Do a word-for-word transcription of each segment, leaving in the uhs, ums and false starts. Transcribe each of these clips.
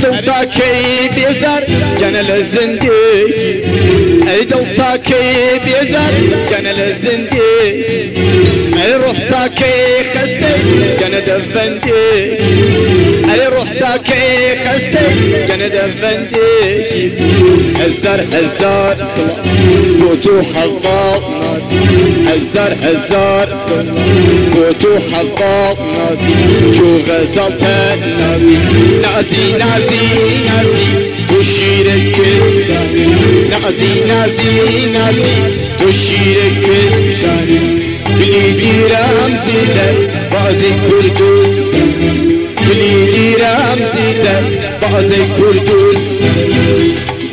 دڵتا کەی بێزار گەنە لە زندگی ئەی دڵتا کەی بێزار گەنە لە زندگی ئەی ڕۆحتا کەی خەستەی گەنە دەڤەندێکی ئەی ڕۆحتا کەی خەستەی گەنە دەڤەندێکی هەزار هەزار سڵاو بۆ تۆ حەواڵ نازی هەزار هەزار سڵاو بۆ تۆ حەواڵ نازی چۆ غەزاڵ تەن نازی نازی نازی نازی تو شیر کردانی نازی نازی نازی تو شیر کردانی دلی دیرم زیده بازی کردستانی دلی دیرم زیده بازی کردستانی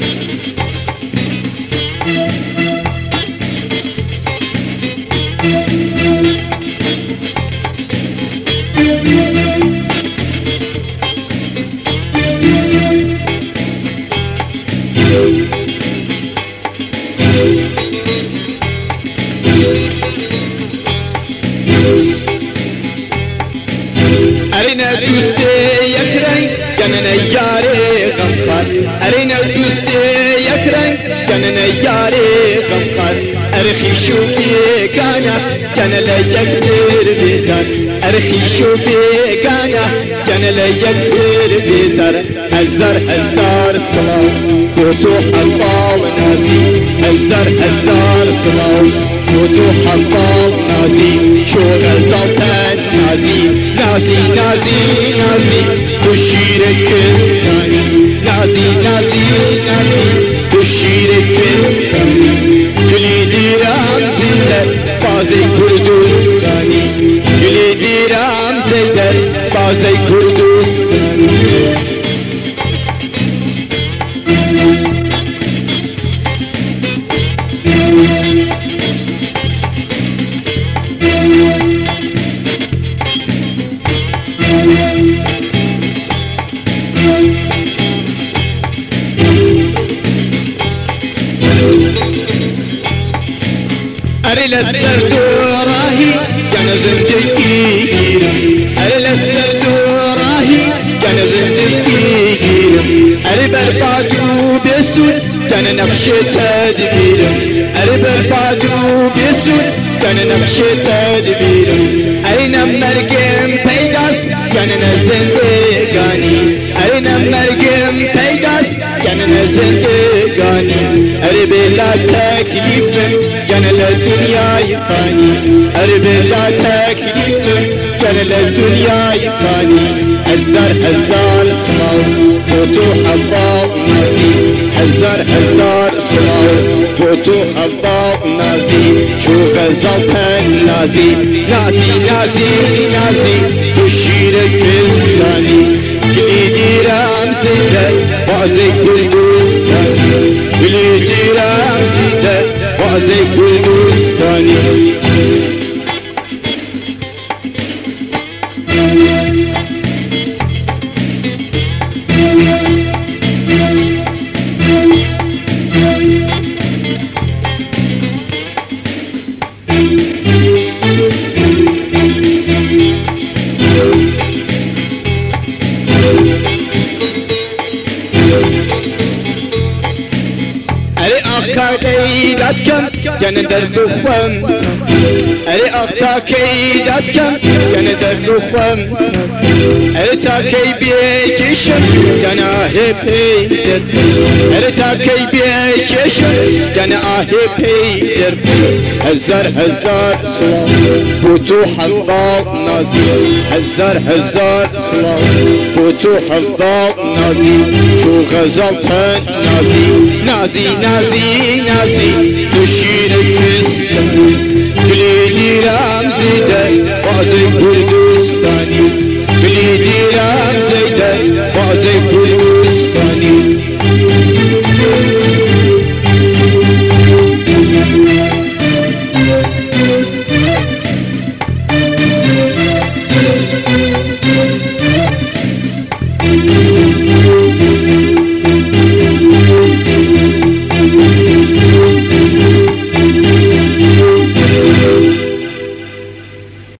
أرينا دوستي يكرن جننا ياري غمخار أرينا دوستي يكرن جننا ياري غمخار أرخي شوفي كانا جننا لا يكبر بيزار أرخي شوفي كانا جننا لا يكبر بيزار هزار هزار صلاة بوتو حصال نازي هزار هزار صلاة بوتو حصال نازي شو غزالتان نازي نازي نازي نازي تشير كرداني نازي نازي نازي تشير كرداني جلي ديرام زيدر بازي كردستاني جلي ديرام زيدر بازي كردستاني أري لسرد راهي كان زندگی أري لسرد راهي كان زندگی أري بربادو بسود كان نقش تدبير أري بربادو بسود كان نقش تدبير أين مرقم پیداس كان زندگانی أين مرقم پیداس كان زندگانی أري بلا تكليف كان للدنيا يفاني أرب لا تكليف كان للدنيا يفاني هزار هزار صلاة فوتو حباء نازي هزار هزار صلاة فوتو حباء نازي شو غزالتان نازي نازي نازي نازي تشير كرداني كلي ديرام زيدر بازي كردستاني كلي ديرام زيدر بازي كردستاني كيدات كم كان درب خم أري أختا كيدات كم كان درب خم أري تا كي بيكشم كان آهي بيدر أري تا كي بيكشم كان آهي بيدر هزار هزار صلاة بوتو حفاظ نازي هزار هزار صلاة بوتو حفاظ نازي شو غزالتان نازي نازي نازي نازي تشير الكستان كلي ديرام زيدر بازي كردو